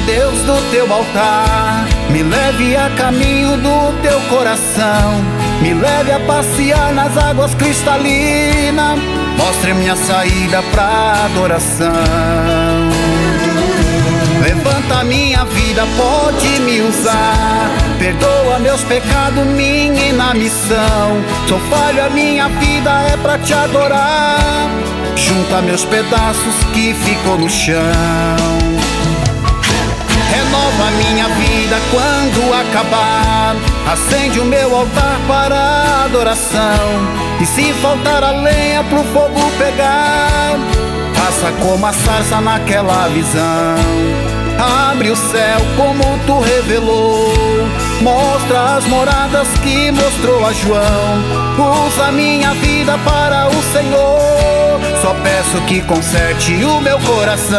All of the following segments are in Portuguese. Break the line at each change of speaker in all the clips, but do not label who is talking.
Deus, do teu altar. Me leve a caminho do teu coração. Me leve a passear nas águas cristalinas. Mostre-me a saída pra adoração. Levanta minha vida, pode me usar. Perdoa meus pecados, minha inamissão. Sou falho, a minha vida é pra te adorar. Junta meus pedaços que ficou no chão. Renova minha vida quando acabar. Acende o meu altar para adoração. E se faltar a lenha pro fogo pegar, faça como a sarça naquela visão. Abre o céu como tu revelou. Mostra as moradas que mostrou a João. Usa minha vida para o Senhor. Só peço que conserte o meu coração.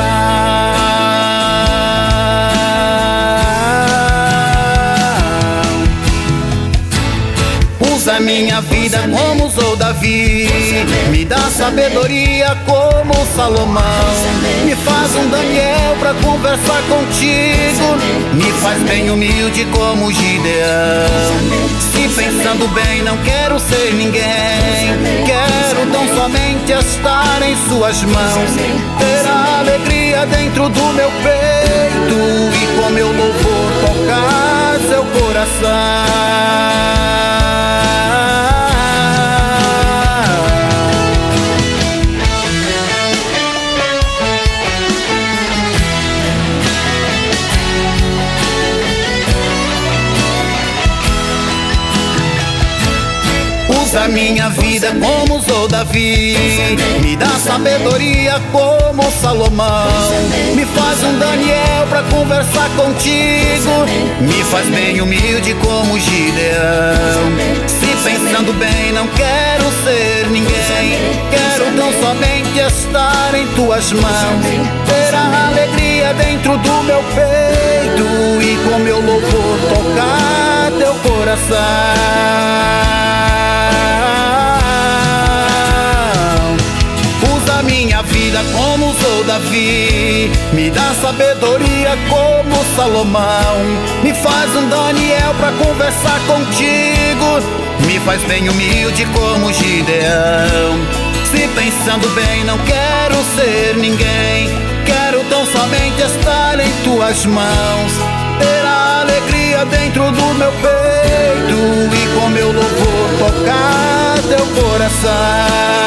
Usa minha vida como usou Davi. Me dá sabedoria como Salomão. Me faz um Daniel pra conversar contigo. Me faz bem humilde como Gideão. Se pensando bem não quero ser ninguém, quero tão somente estar em suas mãos. Ter a alegria dentro do meu peito e com meu louvor tocar seu coração. Usa minha vida como usou Davi. Me dá sabedoria como Salomão. Me faz um Daniel pra conversar contigo. Me faz bem humilde como Gideão. Se pensando bem não quero ser ninguém, quero tão somente estar em tuas mãos. Ter a alegria dentro do meu peito e com meu louvor tocar teu coração. Usa minha vida como usou Davi. Me dá sabedoria como Salomão. Me faz um Daniel pra conversar contigo. Me faz bem humilde como Gideão. Se pensando bem não quero ser ninguém, quero tão somente estar em tuas mãos. Ter a alegria dentro do meu peito e com meu louvor tocar teu coração.